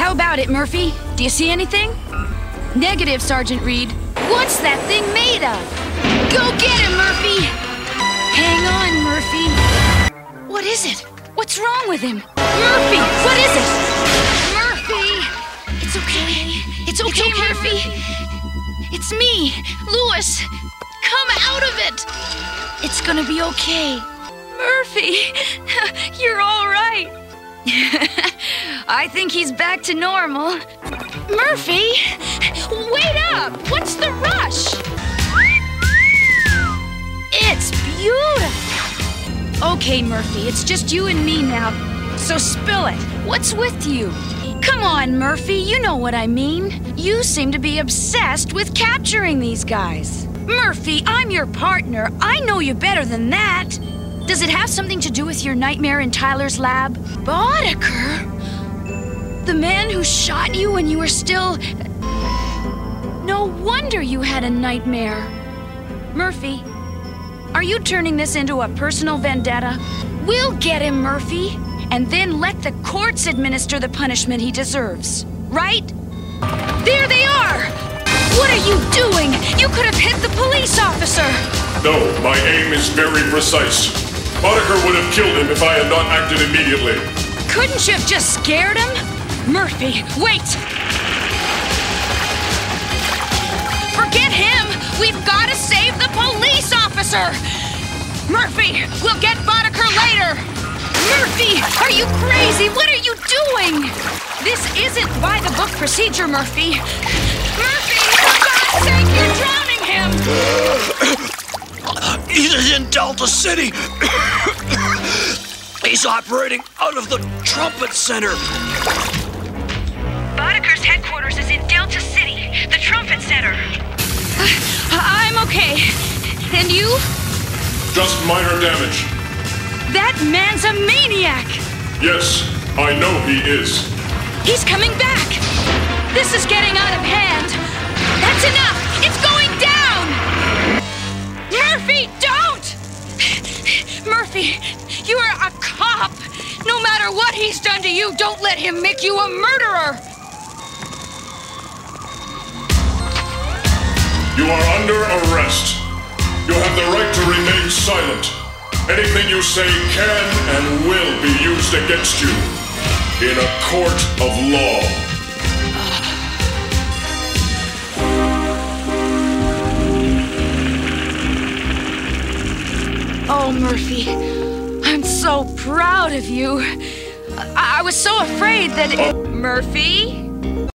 How about it, Murphy? Do you see anything? Negative, Sergeant Reed. What's that thing made of? Go get him, Murphy! Hang on, Murphy. What is it? What's wrong with him? Murphy, what is it? Murphy! It's okay. It's okay, Murphy. It's me, Louis. Come out of it. It's gonna be okay. Murphy, you're all right. I think he's back to normal. Murphy, wait up! What's the rush? It's beautiful. Okay, Murphy, it's just you and me now. So spill it. What's with you? Come on, Murphy, you know what I mean. You seem to be obsessed with capturing these guys. Murphy, I'm your partner. I know you better than that. Does it have something to do with your nightmare in Tyler's lab? Boddicker? The man who shot you when you were still... No wonder you had a nightmare. Murphy, are you turning this into a personal vendetta? We'll get him, Murphy, and then let the courts administer the punishment he deserves. Right? There they are! What are you doing? You could have hit the police officer! No, my aim is very precise. Boddicker would have killed him if I had not acted immediately. Couldn't you have just scared him? Murphy, wait! Forget him! We've got to save the police officer! Murphy, we'll get Boddicker later! Murphy, are you crazy? What are you doing? This isn't by-the-book procedure, Murphy. Murphy, for God's sake, you're drowning him! He's in Delta City. He's operating out of the Trumpet Center. Boddicker's headquarters is in Delta City, the Trumpet Center. I'm okay. And you? Just minor damage. That man's a maniac! Yes, I know he is. He's coming back! This is getting out of hand! That's enough! It's going down! Murphy, don't! Murphy, you are a cop! No matter what he's done to you, don't let him make you a murderer! You are under arrest. You have the right to remain silent. Anything you say can and will be used against you in a court of law. Oh, Murphy, I'm so proud of you. I was so afraid that... Murphy?